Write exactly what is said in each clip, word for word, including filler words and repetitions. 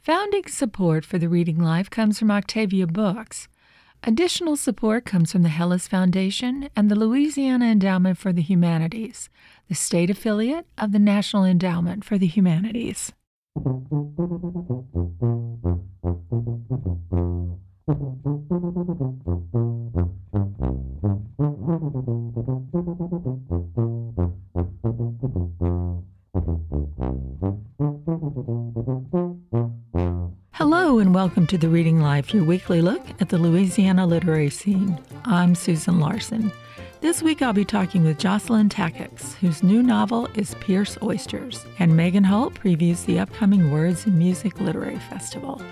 Founding support for the Reading Life comes from Octavia Books. Additional support comes from the Hellas Foundation and the Louisiana Endowment for the Humanities, the state affiliate of the National Endowment for the Humanities. Hello and welcome to The Reading Life, your weekly look at the Louisiana literary scene. I'm Susan Larson. This week I'll be talking with Jocelyn Takacs, whose new novel is Pierce Oysters, and Megan Holt previews the upcoming Words and Music Literary Festival.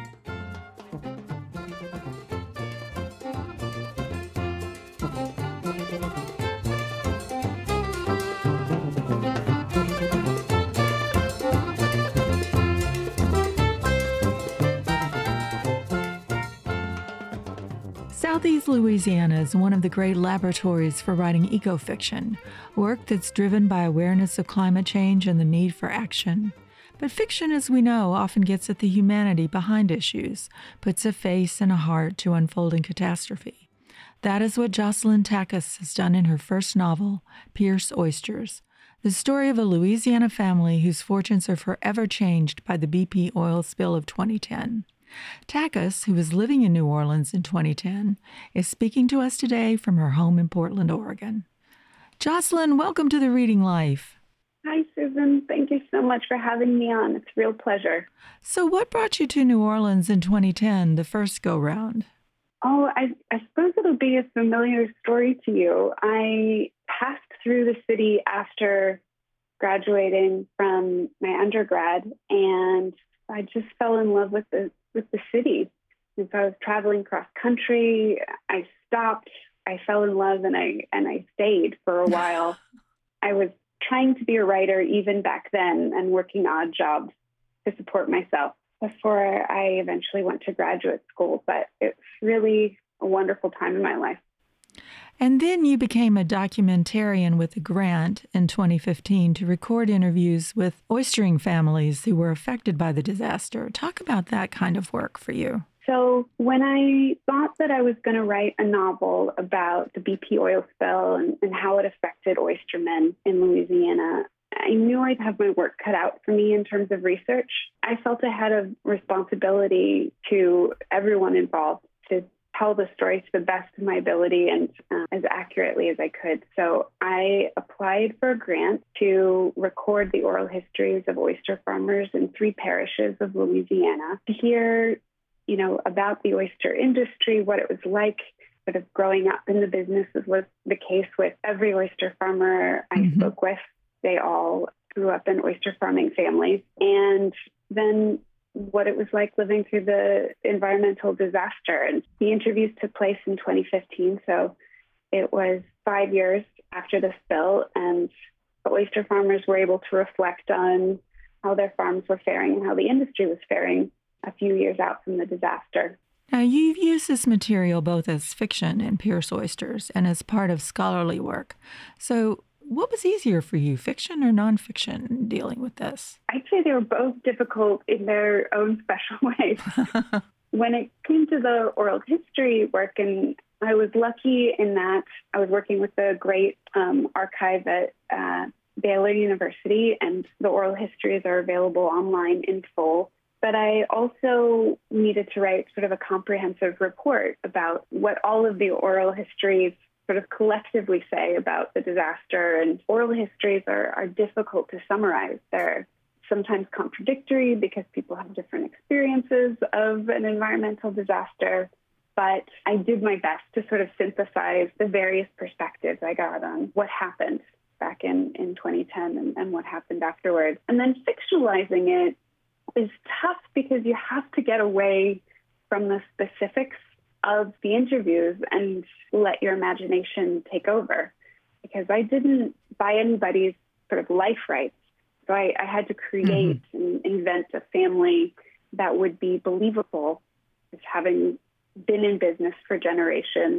Southeast Louisiana is one of the great laboratories for writing eco-fiction, work that's driven by awareness of climate change and the need for action. But fiction, as we know, often gets at the humanity behind issues, puts a face and a heart to unfolding catastrophe. That is what Jocelyn Takacs has done in her first novel, Pierce Oysters, the story of a Louisiana family whose fortunes are forever changed by the B P oil spill of twenty ten. Takacs, who was living in New Orleans in twenty ten, is speaking to us today from her home in Portland, Oregon. Jocelyn, welcome to The Reading Life. Hi, Susan. Thank you so much for having me on. It's a real pleasure. So what brought you to New Orleans in twenty ten, the first go-round? Oh, I, I suppose it'll be a familiar story to you. I passed through the city after graduating from my undergrad, and I just fell in love with the with the city. If I was traveling cross country, I stopped, I fell in love, and I and I stayed for a while. I was trying to be a writer even back then and working odd jobs to support myself before I eventually went to graduate school. But it's really a wonderful time in my life. And then you became a documentarian with a grant in twenty fifteen to record interviews with oystering families who were affected by the disaster. Talk about that kind of work for you. So when I thought that I was going to write a novel about the B P oil spill and, and how it affected oystermen in Louisiana, I knew I'd have my work cut out for me in terms of research. I felt I had a responsibility to everyone involved to tell the story to the best of my ability and uh, as accurately as I could. So I applied for a grant to record the oral histories of oyster farmers in three parishes of Louisiana to hear, you know, about the oyster industry, what it was like sort of growing up in the business, as was the case with every oyster farmer I mm-hmm. spoke with. They all grew up in oyster farming families. And then what it was like living through the environmental disaster. And the interviews took place in twenty fifteen, so it was five years after the spill, and the oyster farmers were able to reflect on how their farms were faring and how the industry was faring a few years out from the disaster. Now, you've used this material both as fiction in Pierce Oysters and as part of scholarly work. So what was easier for you, fiction or nonfiction, dealing with this? I'd say they were both difficult in their own special ways. When it came to the oral history work, and I was lucky in that I was working with a great um, archive at uh, Baylor University, and the oral histories are available online in full. But I also needed to write sort of a comprehensive report about what all of the oral histories sort of collectively say about the disaster. And oral histories are, are difficult to summarize. They're sometimes contradictory because people have different experiences of an environmental disaster. But I did my best to sort of synthesize the various perspectives I got on what happened back in, in twenty ten and, and what happened afterwards. And then fictionalizing it is tough because you have to get away from the specifics of the interviews and let your imagination take over, because I didn't buy anybody's sort of life rights. So I, I had to create mm-hmm. and invent a family that would be believable as having been in business for generations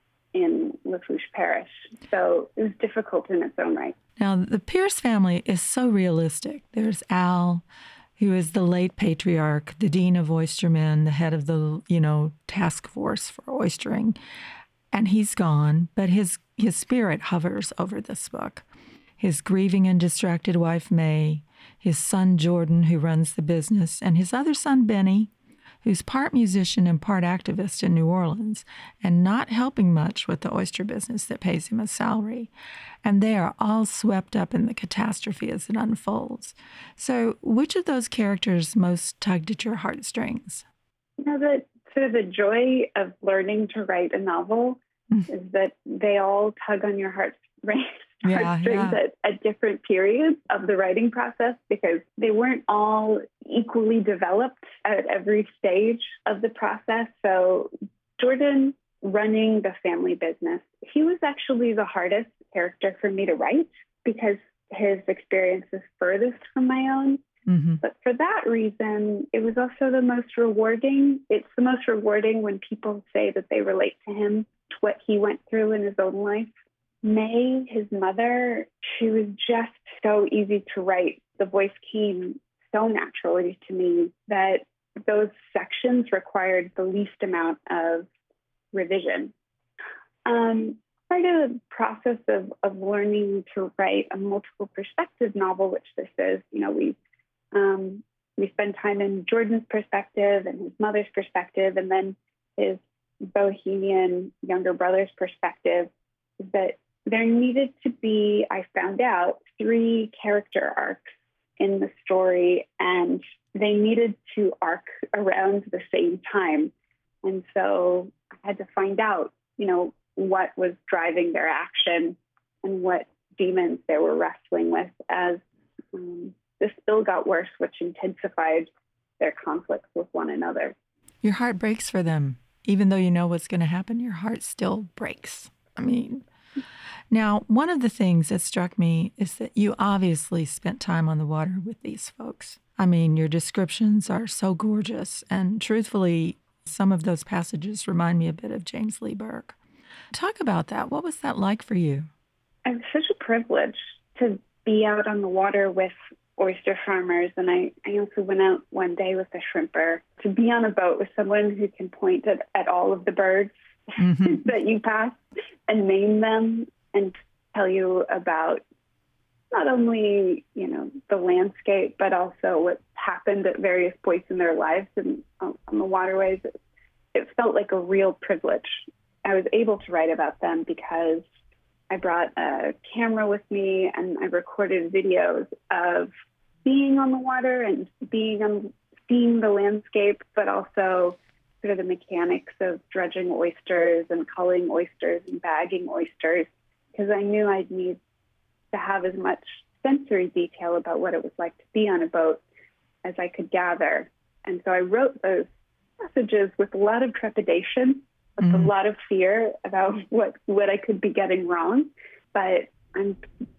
in Lafourche Parish. So it was difficult in its own right. Now, the Pierce family is so realistic. There's Al, who is the late patriarch, the dean of oystermen, the head of the, you know, task force for oystering. And he's gone, but his, his spirit hovers over this book. His grieving and distracted wife, May, his son, Jordan, who runs the business, and his other son, Benny, who's part musician and part activist in New Orleans and not helping much with the oyster business that pays him a salary. And they are all swept up in the catastrophe as it unfolds. So which of those characters most tugged at your heartstrings? You know, the, sort of the joy of learning to write a novel is that they all tug on your heartstrings. Yeah, heartstrings yeah. at, at different periods of the writing process because they weren't all equally developed at every stage of the process. So Jordan running the family business, he was actually the hardest character for me to write because his experience is furthest from my own. Mm-hmm. But for that reason, it was also the most rewarding. It's the most rewarding when people say that they relate to him, to what he went through in his own life. May, his mother, she was just so easy to write. The voice came so naturally to me that those sections required the least amount of revision. Um, part of the process of, of learning to write a multiple perspective novel, which this is, you know, we um, we spend time in Jordan's perspective and his mother's perspective, and then his bohemian younger brother's perspective, is that there needed to be, I found out, three character arcs in the story, and they needed to arc around the same time. And so I had to find out, you know, what was driving their action and what demons they were wrestling with as um, the spill got worse, which intensified their conflicts with one another. Your heart breaks for them. Even though you know what's going to happen, your heart still breaks. I mean... Now, one of the things that struck me is that you obviously spent time on the water with these folks. I mean, your descriptions are so gorgeous, and truthfully, some of those passages remind me a bit of James Lee Burke. Talk about that. What was that like for you? It was such a privilege to be out on the water with oyster farmers, and I, I also went out one day with a shrimper to be on a boat with someone who can point at, at all of the birds mm-hmm. that you pass and name them and tell you about not only, you know, the landscape, but also what happened at various points in their lives and on, on the waterways. It, it felt like a real privilege. I was able to write about them because I brought a camera with me and I recorded videos of being on the water and being on, seeing the landscape, but also sort of the mechanics of dredging oysters and culling oysters and bagging oysters, because I knew I'd need to have as much sensory detail about what it was like to be on a boat as I could gather. And so I wrote those messages with a lot of trepidation, with mm. a lot of fear about what, what I could be getting wrong. But I'm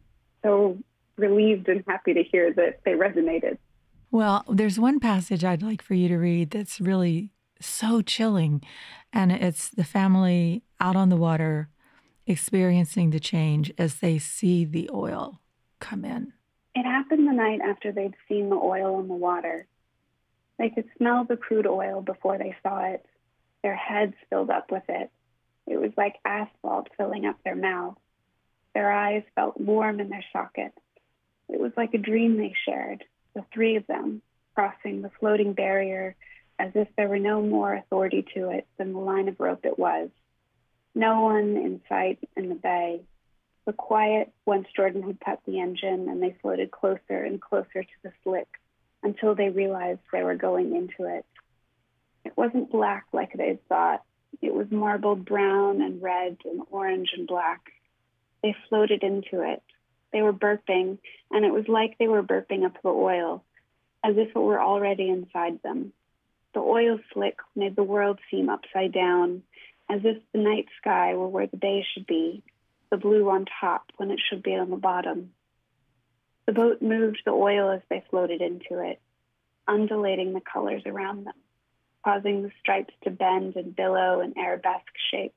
so relieved and happy to hear that they resonated. Well, there's one passage I'd like for you to read that's really so chilling, and it's the family out on the water experiencing the change as they see the oil come in. It happened the night after they'd seen the oil in the water. They could smell the crude oil before they saw it. Their heads filled up with it. It was like asphalt filling up their mouths. Their eyes felt warm in their sockets. It was like a dream they shared, the three of them, crossing the floating barrier as if there were no more authority to it than the line of rope it was. No one in sight in the bay. The quiet once Jordan had cut the engine and they floated closer and closer to the slick until they realized they were going into it. It wasn't black like they had thought. It was marbled brown and red and orange and black. They floated into it. They were burping, and it was like they were burping up the oil, as if it were already inside them. The oil slick made the world seem upside down, as if the night sky were where the day should be, the blue on top when it should be on the bottom. The boat moved the oil as they floated into it, undulating the colors around them, causing the stripes to bend and billow in arabesque shape.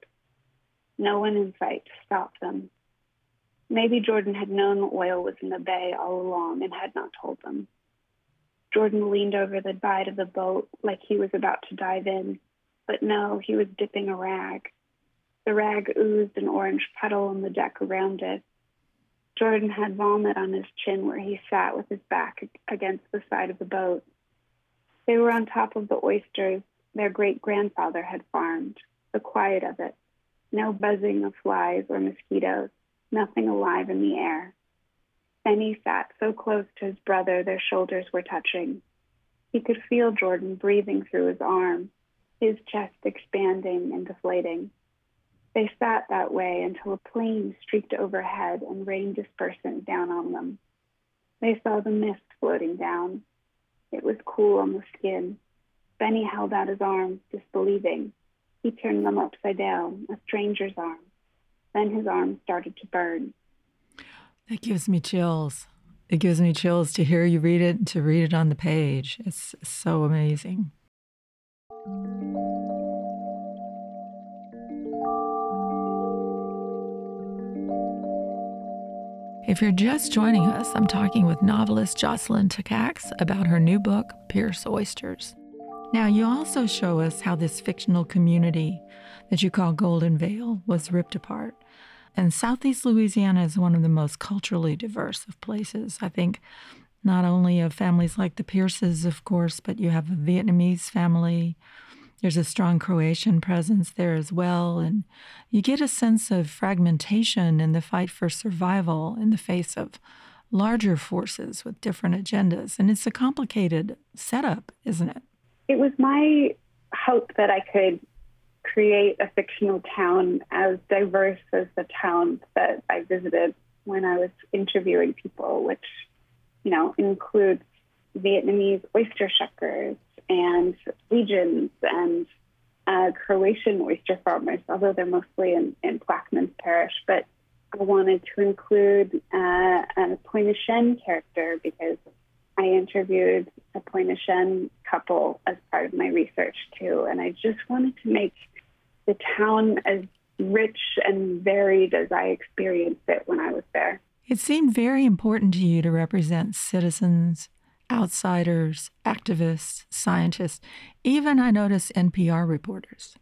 No one in sight to stop them. Maybe Jordan had known the oil was in the bay all along and had not told them. Jordan leaned over the side of the boat like he was about to dive in, but no, he was dipping a rag. The rag oozed an orange puddle on the deck around it. Jordan had vomit on his chin where he sat with his back against the side of the boat. They were on top of the oysters their great-grandfather had farmed, the quiet of it. No buzzing of flies or mosquitoes, nothing alive in the air. Benny sat so close to his brother their shoulders were touching. He could feel Jordan breathing through his arm, his chest expanding and deflating. They sat that way until a plane streaked overhead and rained dispersant down on them. They saw the mist floating down. It was cool on the skin. Benny held out his arms, disbelieving. He turned them upside down, a stranger's arm. Then his arms started to burn. That gives me chills. It gives me chills to hear you read it and to read it on the page. It's so amazing. If you're just joining us, I'm talking with novelist Jocelyn Takacs about her new book, Pierce Oysters. Now, you also show us how this fictional community that you call Golden Vale was ripped apart. And Southeast Louisiana is one of the most culturally diverse of places. I think not only of families like the Pierces, of course, but you have a Vietnamese family. There's a strong Croatian presence there as well. And you get a sense of fragmentation in the fight for survival in the face of larger forces with different agendas. And it's a complicated setup, isn't it? It was my hope that I could create a fictional town as diverse as the towns that I visited when I was interviewing people, which, you know, includes Vietnamese oyster shuckers and Legions and uh, Croatian oyster farmers, although they're mostly in, in Plaquemines Parish. But I wanted to include uh, a Pointe-au-Chien character because I interviewed a Pointe-au-Chien couple as part of my research too. And I just wanted to make the town as rich and varied as I experienced it when I was there. It seemed very important to you to represent citizens, outsiders, activists, scientists, even I noticed N P R reporters.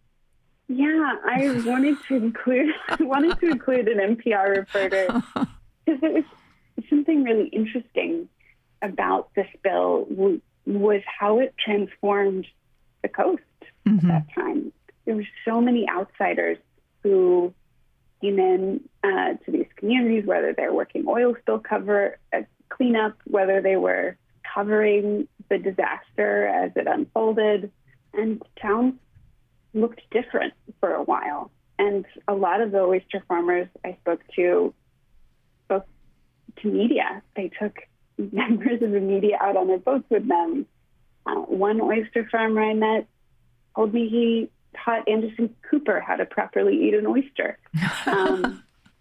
Yeah, I wanted to include I wanted to include an N P R reporter because it was something really interesting about this bill was how it transformed the coast mm-hmm. at that time. There were so many outsiders who came in uh, to these communities, whether they're working oil spill cover, uh, cleanup, whether they were covering the disaster as it unfolded. And towns looked different for a while. And a lot of the oyster farmers I spoke to spoke to media. They took members of the media out on their boats with them. Uh, one oyster farmer I met told me he taught Anderson Cooper how to properly eat an oyster. Um,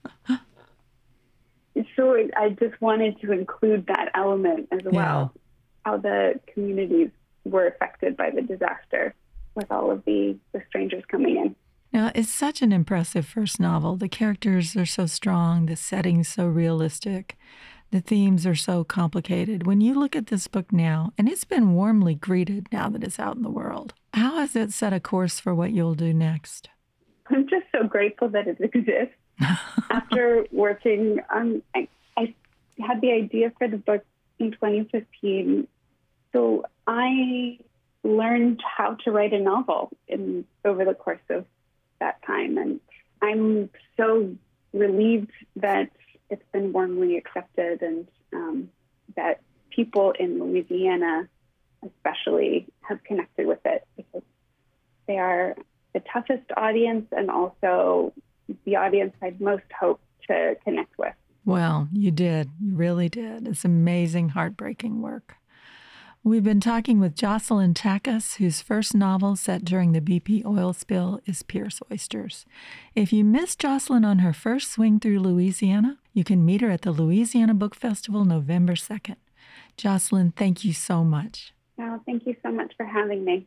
so it, I just wanted to include that element as well, yeah. How the communities were affected by the disaster with all of the, the strangers coming in. Now, it's such an impressive first novel. The characters are so strong, the setting's so realistic. The themes are so complicated. When you look at this book now, and it's been warmly greeted now that it's out in the world, how has it set a course for what you'll do next? I'm just so grateful that it exists. After working on, I, I had the idea for the book in twenty fifteen. So I learned how to write a novel in over the course of that time. And I'm so relieved that it's been warmly accepted and um, that people in Louisiana especially have connected with it because they are the toughest audience and also the audience I'd most hoped to connect with. Well, you did. You really did. It's amazing, heartbreaking work. We've been talking with Jocelyn Takacs, whose first novel set during the B P oil spill is Pierce Oysters. If you missed Jocelyn on her first swing through Louisiana, you can meet her at the Louisiana Book Festival November second. Jocelyn, thank you so much. Oh, thank you so much for having me.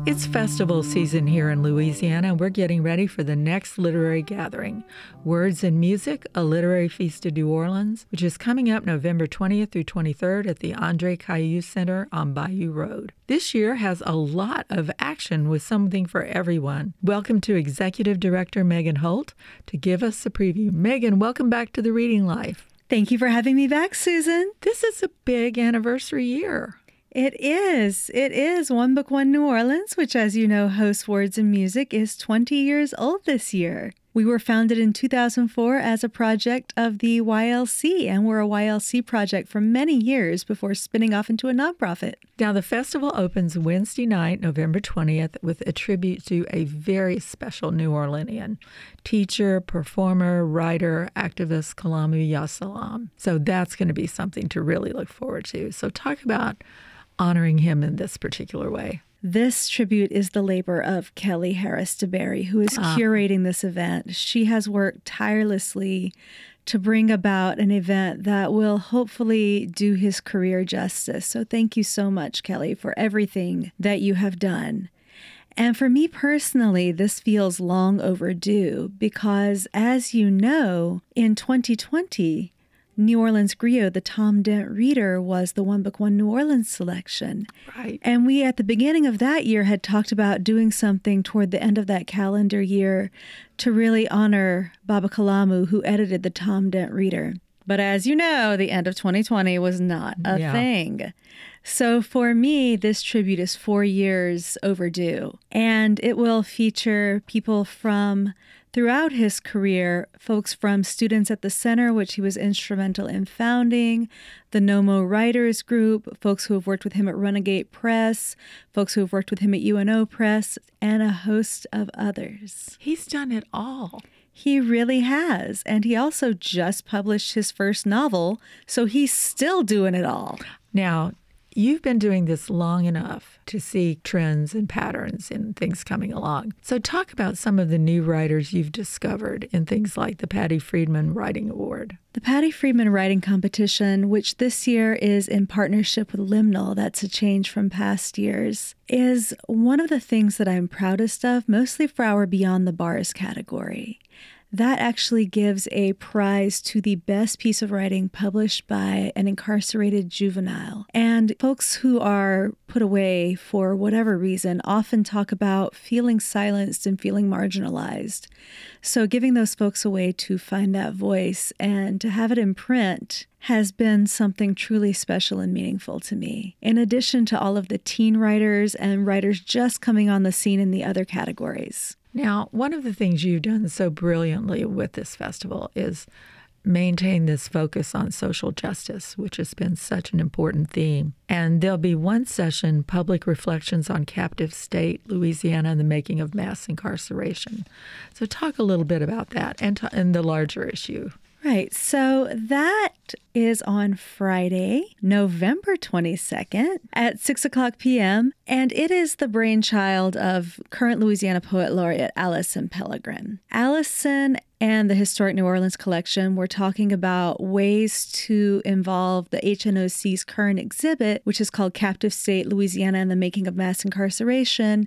It's festival season here in Louisiana, and we're getting ready for the next literary gathering, Words and Music, a Literary Feast of New Orleans, which is coming up November twentieth through twenty-third at the Andre Caillou Center on Bayou Road. This year has a lot of action with something for everyone. Welcome to Executive Director Megan Holt to give us a preview. Megan, welcome back to the Reading Life. Thank you for having me back, Susan. This is a big anniversary year. It is. It is. One Book, One New Orleans, which, as you know, hosts Words and Music, is twenty years old this year. We were founded in two thousand four as a project of the Y L C, and we're a Y L C project for many years before spinning off into a nonprofit. Now, the festival opens Wednesday night, November twentieth, with a tribute to a very special New Orleanian, teacher, performer, writer, activist Kalamu Yasalam. So that's going to be something to really look forward to. So talk about honoring him in this particular way. This tribute is the labor of Kelly Harris DeBerry, who is ah. curating this event. She has worked tirelessly to bring about an event that will hopefully do his career justice. So thank you so much, Kelly, for everything that you have done. And for me personally, this feels long overdue because, as you know, in twenty twenty, New Orleans Griot, the Tom Dent Reader, was the One Book, One New Orleans selection. Right. And we, at the beginning of that year, had talked about doing something toward the end of that calendar year to really honor Baba Kalamu, who edited the Tom Dent Reader. But as you know, the end of twenty twenty was not a yeah. thing. So for me, this tribute is four years overdue. And it will feature people from throughout his career, folks from Students at the Center, which he was instrumental in founding, the NOMO Writers Group, folks who have worked with him at Renegade Press, folks who have worked with him at U N O Press, and a host of others. He's done it all. He really has. And he also just published his first novel, so he's still doing it all. Now, you've been doing this long enough to see trends and patterns in things coming along. So talk about some of the new writers you've discovered in things like the Patty Friedman Writing Award. The Patty Friedman Writing Competition, which this year is in partnership with Limnal, that's a change from past years, is one of the things that I'm proudest of, mostly for our Beyond the Bars category. That actually gives a prize to the best piece of writing published by an incarcerated juvenile. And folks who are put away for whatever reason often talk about feeling silenced and feeling marginalized. So giving those folks a way to find that voice and to have it in print has been something truly special and meaningful to me, in addition to all of the teen writers and writers just coming on the scene in the other categories. Now, one of the things you've done so brilliantly with this festival is maintain this focus on social justice, which has been such an important theme. And there'll be one session, Public Reflections on Captive State, Louisiana, and the Making of Mass Incarceration. So talk a little bit about that and, t- and the larger issue. Right. So that is on Friday, November twenty-second at six o'clock p.m. And it is the brainchild of current Louisiana Poet Laureate Allison Pellegrin. Allison and the Historic New Orleans Collection were talking about ways to involve the H N O C's current exhibit, which is called Captive State, Louisiana and the Making of Mass Incarceration,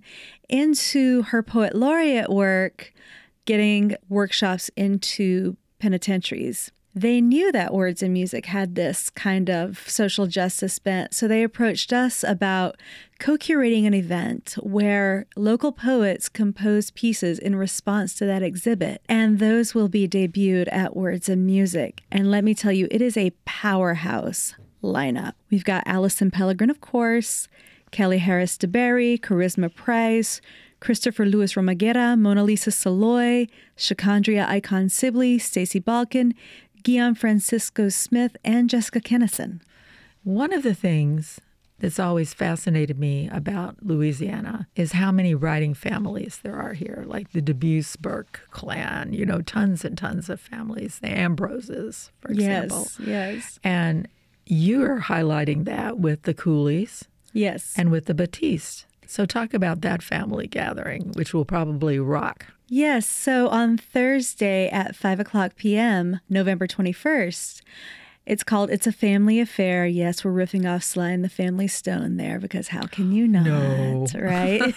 into her Poet Laureate work, getting workshops into penitentiaries. They knew that Words and Music had this kind of social justice bent, so they approached us about co-curating an event where local poets compose pieces in response to that exhibit, and those will be debuted at Words and Music. And let me tell you, it is a powerhouse lineup. We've got Allison Pellegrin, of course, Kelly Harris DeBerry, Charisma Price, Christopher Lewis Romaguera, Mona Lisa Saloy, Shakandria Icon Sibley, Stacey Balkin, Guillaume Francisco Smith, and Jessica Kennison. One of the things that's always fascinated me about Louisiana is how many writing families there are here, like the Debuse Burke clan, you know, tons and tons of families, the Ambroses, for example. Yes, yes. And you're highlighting that with the Coolies. Yes. And with the Batiste. So talk about that family gathering, which will probably rock. Yes. So on Thursday at five o'clock p.m., November twenty-first, It's called It's a Family Affair. Yes, we're riffing off Sly and the Family Stone there because how can you not, no. right?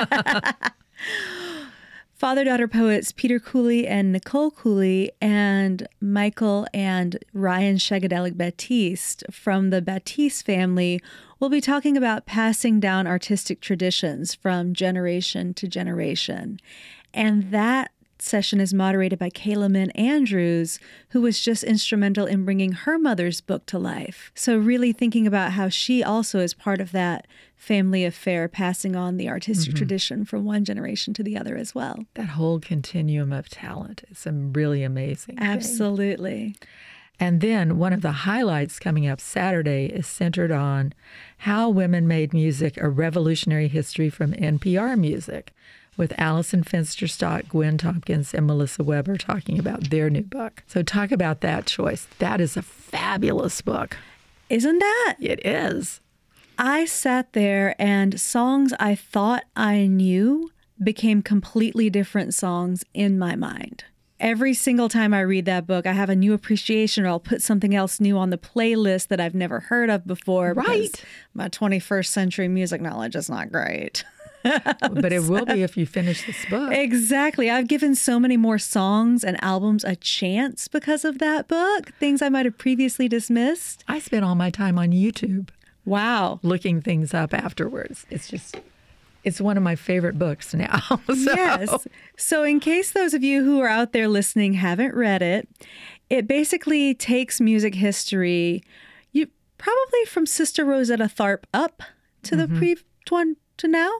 Father-daughter poets Peter Cooley and Nicole Cooley and Michael and Ryan Shagadelic Baptiste from the Baptiste family will be talking about passing down artistic traditions from generation to generation. And that session is moderated by Kayla Min Andrews, who was just instrumental in bringing her mother's book to life. So really thinking about how she also is part of that family affair, passing on the artistic mm-hmm. tradition from one generation to the other as well. That whole continuum of talent is a really amazing Absolutely. thing. And then one of the highlights coming up Saturday is centered on How Women Made Music, a Revolutionary History from N P R Music, with Allison Fensterstock, Gwen Tompkins, and Melissa Weber talking about their new book. So talk about that choice. That is a fabulous book. Isn't that? It is. I sat there and songs I thought I knew became completely different songs in my mind. Every single time I read that book, I have a new appreciation, or I'll put something else new on the playlist that I've never heard of before. Right. My twenty-first century music knowledge is not great. But it will be if you finish this book. Exactly. I've given so many more songs and albums a chance because of that book, things I might have previously dismissed. I spent all my time on YouTube. Wow. Looking things up afterwards. It's just, it's one of my favorite books now. So. Yes. So in case those of you who are out there listening haven't read it, it basically takes music history, you probably from Sister Rosetta Tharpe up to mm-hmm. the pre one to now,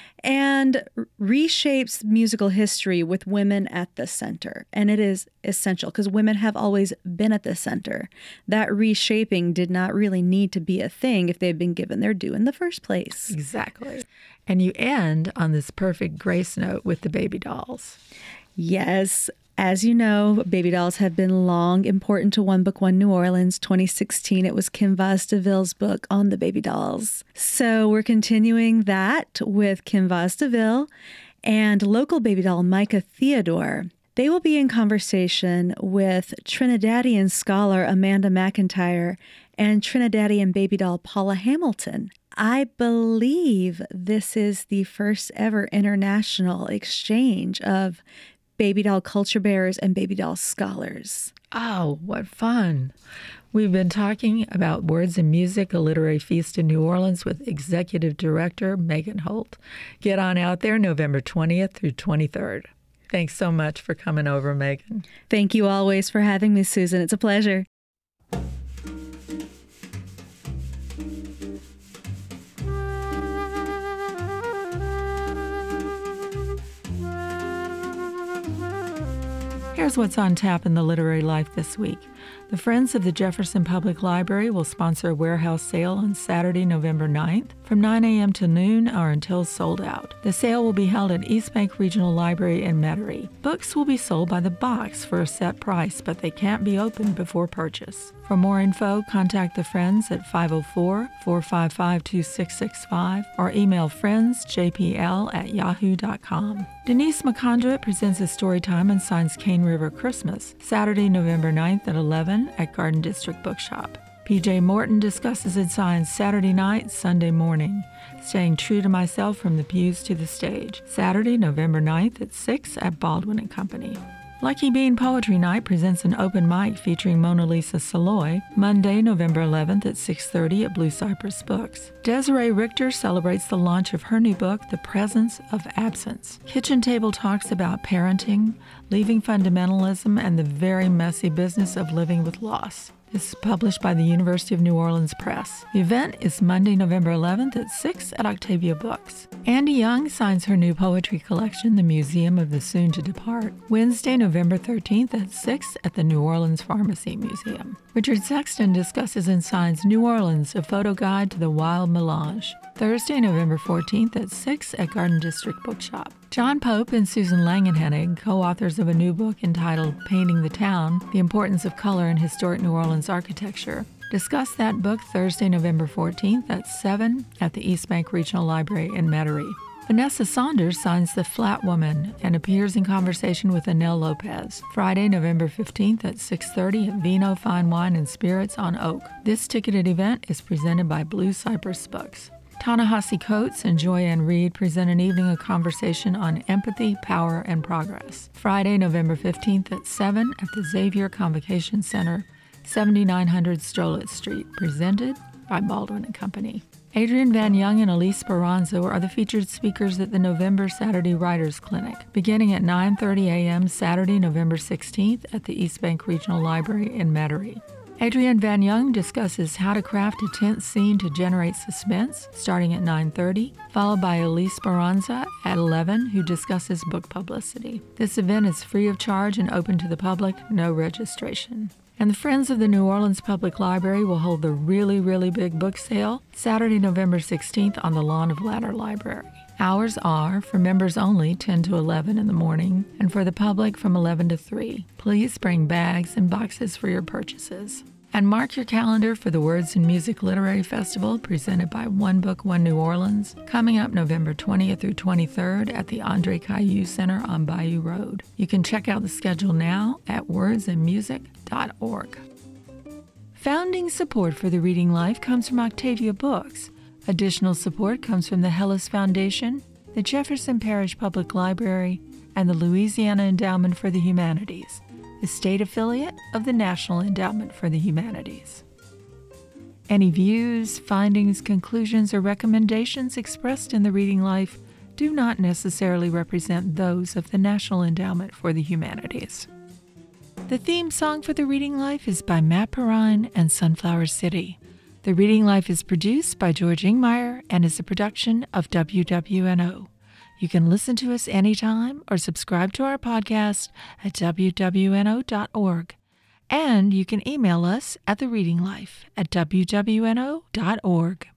and reshapes musical history with women at the center. And it is essential because women have always been at the center. That reshaping did not really need to be a thing if they'd been given their due in the first place. Exactly. And you end on this perfect grace note with the Baby Dolls. Yes. As you know, Baby Dolls have been long important to One Book One New Orleans. twenty sixteen, it was Kim Vaz DeVille's book on the Baby Dolls. So we're continuing that with Kim Vaz DeVille and local baby doll Micah Theodore. They will be in conversation with Trinidadian scholar Amanda McIntyre and Trinidadian baby doll Paula Hamilton. I believe this is the first ever international exchange of baby doll culture bearers and baby doll scholars. Oh, what fun. We've been talking about Words and Music, a literary feast in New Orleans with Executive Director Megan Holt. Get on out there November twentieth through twenty-third. Thanks so much for coming over, Megan. Thank you always for having me, Susan. It's a pleasure. Here's what's on tap in the literary life this week. The Friends of the Jefferson Public Library will sponsor a warehouse sale on Saturday, November ninth from nine a.m. to noon or until sold out. The sale will be held at East Bank Regional Library in Metairie. Books will be sold by the box for a set price, but they can't be opened before purchase. For more info, contact the Friends at five oh four, four five five, two six six five or email friendsjpl at yahoo dot com. Denise McConduit presents a story time and signs Cane River Christmas, Saturday, November ninth at eleven at Garden District Bookshop. P J Morton discusses and signs Saturday night, Sunday morning, Staying True to Myself from the Pews to the Stage, Saturday, November ninth at six at Baldwin and Company. Lucky Bean Poetry Night presents an open mic featuring Mona Lisa Saloy, Monday, November eleventh at six thirty at Blue Cypress Books. Desiree Richter celebrates the launch of her new book, The Presence of Absence. Kitchen Table talks about parenting, leaving fundamentalism, and the very messy business of living with loss. This is published by the University of New Orleans Press. The event is Monday, November eleventh at six at Octavia Books. Andy Young signs her new poetry collection, The Museum of the Soon to Depart, Wednesday, November thirteenth at six at the New Orleans Pharmacy Museum. Richard Sexton discusses and signs New Orleans, a photo guide to the wild melange, Thursday, November fourteenth at six at Garden District Bookshop. John Pope and Susan Langenhennig, co-authors of a new book entitled Painting the Town, The Importance of Color in Historic New Orleans Architecture, discuss that book Thursday, November fourteenth at seven at the East Bank Regional Library in Metairie. Vanessa Saunders signs The Flat Woman and appears in conversation with Anel Lopez, Friday, November fifteenth at six thirty at Vino Fine Wine and Spirits on Oak. This ticketed event is presented by Blue Cypress Books. Ta-Nehisi Coates and Joy-Ann Reid present an evening of conversation on empathy, power, and progress. Friday, November fifteenth at seven at the Xavier Convocation Center, seventy-nine hundred Strolitz Street, presented by Baldwin and Company. Adrienne Van Young and Elise Speranzo are the featured speakers at the November Saturday Writers Clinic, beginning at nine thirty a.m. Saturday, November sixteenth at the East Bank Regional Library in Metairie. Adrienne Van Young discusses how to craft a tense scene to generate suspense, starting at nine thirty, followed by Elise Speranza at eleven, who discusses book publicity. This event is free of charge and open to the public, no registration. And the Friends of the New Orleans Public Library will hold the Really, Really Big Book Sale Saturday, November sixteenth on the lawn of Ladder Library. Hours are, for members only, ten to eleven in the morning, and for the public from eleven to three. Please bring bags and boxes for your purchases. And mark your calendar for the Words and Music Literary Festival presented by One Book, One New Orleans, coming up November twentieth through twenty-third at the Andre Caillou Center on Bayou Road. You can check out the schedule now at words and music dot org. Founding support for the Reading Life comes from Octavia Books. Additional support comes from the Hellis Foundation, the Jefferson Parish Public Library, and the Louisiana Endowment for the Humanities, the state affiliate of the National Endowment for the Humanities. Any views, findings, conclusions, or recommendations expressed in the Reading Life do not necessarily represent those of the National Endowment for the Humanities. The theme song for the Reading Life is by Matt Perrine and Sunflower City. The Reading Life is produced by George Ingmeyer and is a production of W W N O. You can listen to us anytime or subscribe to our podcast at W W N O dot org. And you can email us at the Reading Life at W W N O dot org.